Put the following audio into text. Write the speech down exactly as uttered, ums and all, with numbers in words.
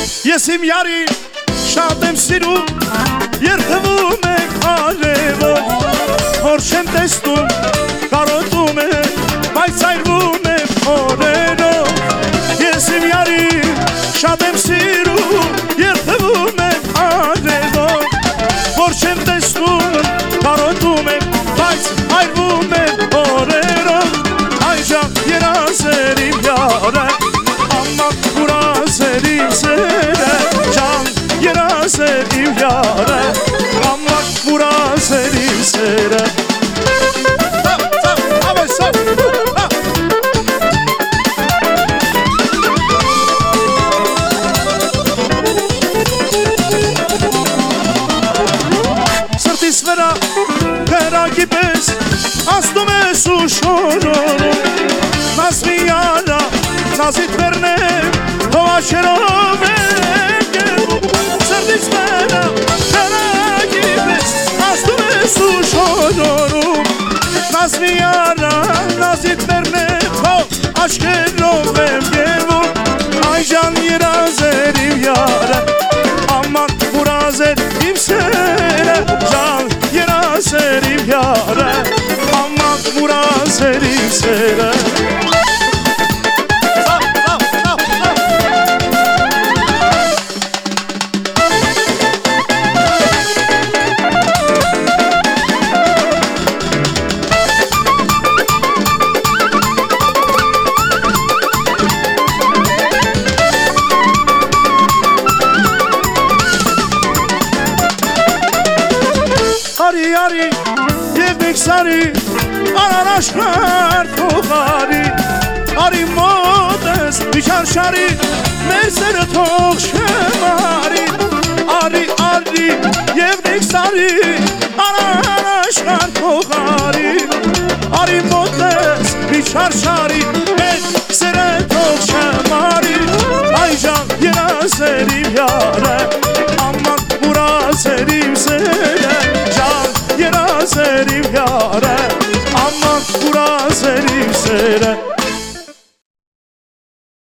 Ես իմ յարի շատ եմ սիրում, երբևում եք արևով, որ չեմ տեսնում, կարոտում է, բայց այրվում է օրերով։ Ես իմ յարի շատ եմ սիրում, երբևում եք արևով, որ չեմ տեսնում, կարոտում է, բայց այրվում է օրերով։ Այժմ երազեր իմ յարը, ամակ կուրազեր իմ սերը, Ջան երազեր իմ յարը, ամակ կուրազեր իմ սերը։ Սրտիս վրա կրակի պես ասնում ես ու շորորում, նազմի յարա, նազիտ վերնեմ, հովաշերով եմ գևում։ Սրտիս վրա կրակի պես ասնում ես ու շորորում, նազմի յարա, նազիտ վերնեմ, հով աչքերով եմ գևում։ Այժան երազեր իմ յարը, աման կուրազեր իմ սերը, Ջան երազեր իմ յարը, աման կուրազեր իմ սերը։ Արի, արի, և նիքսարի, արար աշխար թողարի, արի մոտես վիչարշարի, մեր սերը թող շեմարի, արի, արի, և նիքսարի, արար աշխար թողարի, արի մոտես վիչարշարի, մեր սերը թող շեմարի, այժան երազեր իմ յարը, աման կուրազեր իմ սերը, երազեր իմ յարը, աման կուրազեր իմ սերը։